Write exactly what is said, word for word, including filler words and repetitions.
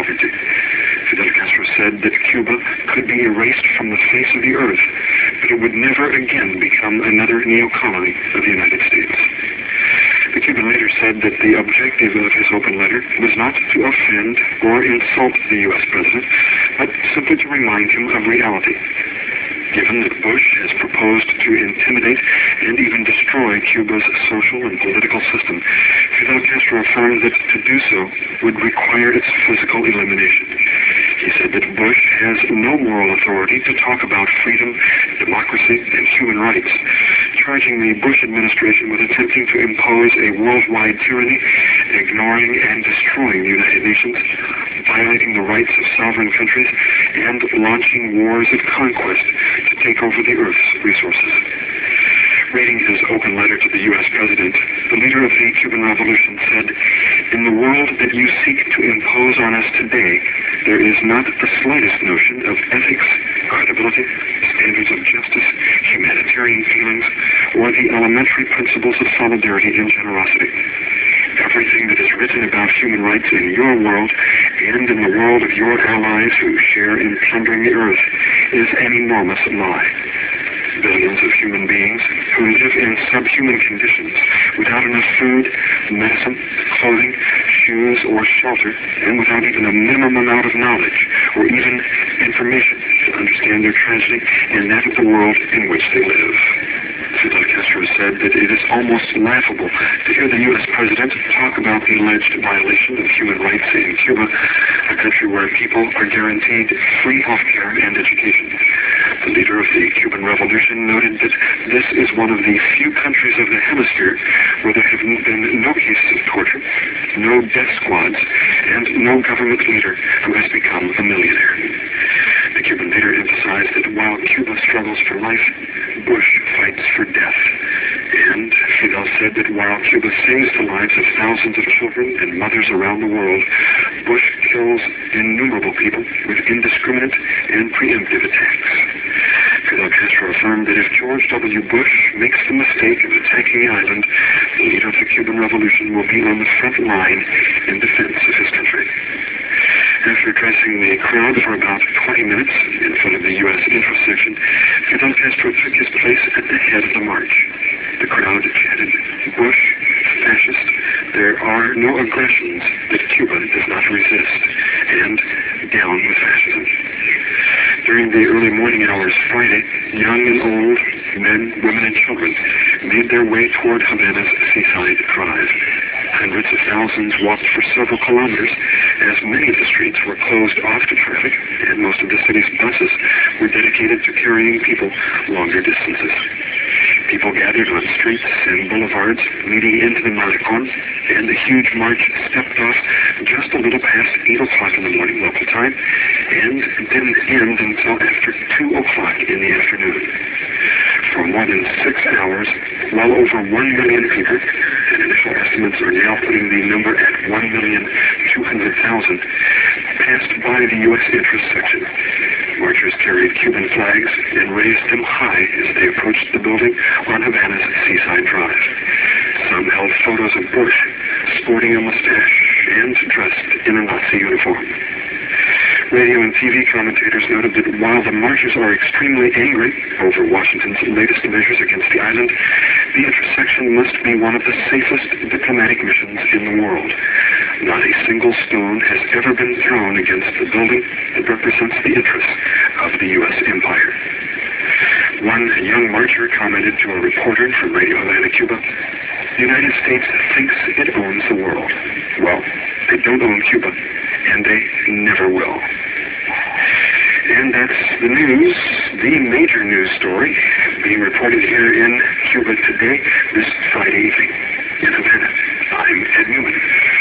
sovereignty. Fidel Castro said that Cuba could be erased from the face of the earth, but it would never again become another neo-colony of the United States. The Cuban leader said that the objective of his open letter was not to offend or insult the U S president, but simply to remind him of reality. Given that Bush has proposed to intimidate and even destroy Cuba's social and political system, Fidel Castro affirmed that to do so would require its physical elimination. He said that Bush has no moral authority to talk about freedom, democracy, and human rights, charging the Bush administration with attempting to impose a worldwide tyranny, ignoring and destroying the United Nations, violating the rights of sovereign countries, and launching wars of conquest to take over the Earth's resources. Reading his open letter to the U S president, the leader of the Cuban Revolution said, "In the world that you seek to impose on us today, there is not the slightest notion of ethics, credibility, standards of justice, humanitarian feelings, or the elementary principles of solidarity and generosity. Everything that is written about human rights in your world and in the world of your allies who share in plundering the earth is an enormous lie. Billions of human beings who live in subhuman conditions without enough food, medicine, clothing, shoes, or shelter, and without even a minimum amount of knowledge or even information to understand their tragedy and that of the world in which they live." Fidel Castro said that it is almost laughable to hear the U S president talk about the alleged violation of human rights in Cuba, a country where people are guaranteed free health care and education. The leader of the Cuban Revolution noted that this is one of the few countries of the hemisphere where there have been no cases of torture, no death squads, and no government leader who has become a millionaire. The Cuban leader emphasized that while Cuba struggles for life, Bush fights for death. And Fidel said that while Cuba saves the lives of thousands of children and mothers around the world, Bush kills innumerable people with indiscriminate and preemptive attacks. Fidel Castro affirmed that if George W. Bush makes the mistake of attacking the island, the leader of the Cuban Revolution will be on the front line in defense of his country. After addressing the crowd for about twenty minutes in front of the U S intro section, Fidel Castro took his place at the head of the march. The crowd chanted, "Bush, fascist, there are no aggressions that Cuba does not resist," and "Down with fascism." During the early morning hours Friday, young and old, men, women, and children made their way toward Havana's Seaside Drive. Hundreds of thousands walked for several kilometers, as many of the streets were closed off to traffic, and most of the city's buses were dedicated to carrying people longer distances. People gathered on streets and boulevards leading into the Malecon, and the huge march stepped off just a little past eight o'clock in the morning local time, and didn't end until after two o'clock in the afternoon. For more than six hours, well over one million people, and initial estimates are now putting the number at one million two hundred thousand, passed by the U S interest section. Marchers carried Cuban flags and raised them high as they approached the building on Havana's Seaside Drive. Some held photos of Bush, sporting a mustache and dressed in a Nazi uniform. Radio and T V commentators noted that while the marchers are extremely angry over Washington's latest measures against the island, the intersection must be one of the safest diplomatic missions in the world. Not a single stone has ever been thrown against the building that represents the interests of the U S empire. One young marcher commented to a reporter from Radio Havana, Cuba, "The United States thinks it owns the world. Well, they don't own Cuba, and they never will." And that's the news, the major news story being reported here in Cuba today, this Friday evening in Havana. I'm Ed Newman.